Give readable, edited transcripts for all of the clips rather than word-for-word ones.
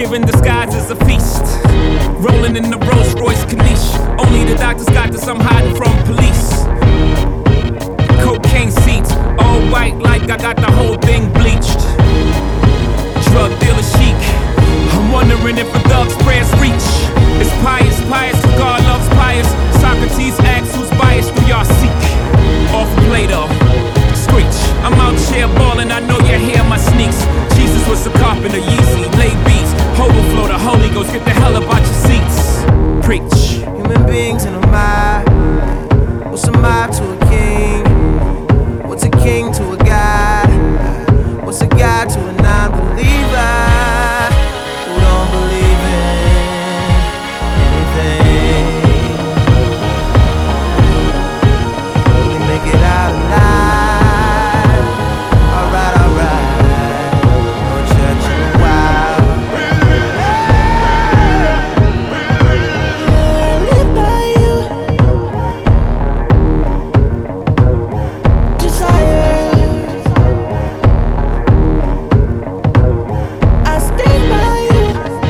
Fear in disguise is a feast. Rolling in the Rolls Royce Caniche. Only the doctors got this, I'm hiding from police. Cocaine seats, all white like I got the whole thing bleached. Drug dealer chic. I'm wondering if a thug's prayers reach. It's pious, cause God loves pious. Socrates asks who's biased, do y'all seek? Off Plato, screech. I'm out here ballin', I know you hear my sneaks. Jesus was a carpenter, Yeezy, laid beats. Overflow, the Holy Ghost, get the hell up out your seats. Preach. Human beings in a mob. What's a mob to a king? What's a king to a god? What's a god to a non-believer who don't believe in anything? Will he make it out alive? Alright, no church in a while. Live by you. Desire. I stay by you.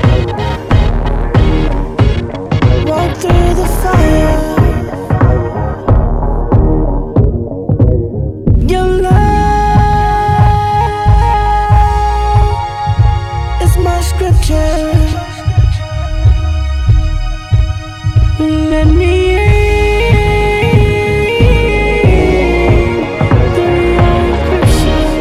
Walk through the fire. Your love is my scripture. Let me in through your encryption.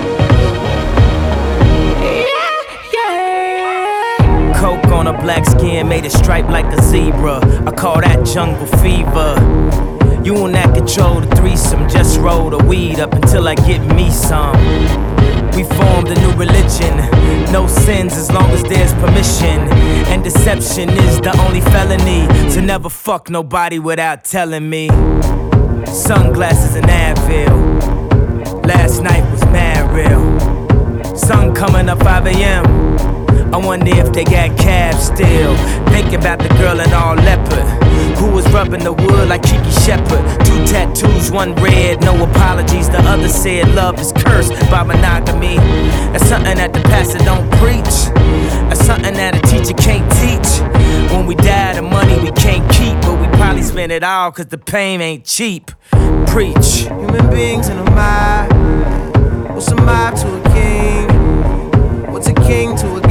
Yeah. Coke on a black skin, made it stripe like a zebra. I call that jungle fever. You will not control the threesome, just roll the weed up until I get me some. We formed a new religion, no sins as long as there's permission. And deception is the only felony, to never fuck nobody without telling me. Sunglasses and Advil, last night was mad real. Sun coming up 5 a.m. I wonder if they got cabs still. Thinking about the girl in all leopard, who was rubbing the wood like Kiki Shepard. 2 tattoos, 1 red, no apologies. The other said love is cursed by monogamy. That's something that the pastor don't preach. That's something that a teacher can't teach. When we die, the money we can't keep, but we probably spend it all cause the pain ain't cheap. Preach. Human beings in a mob. What's a mob to a king? What's a king to a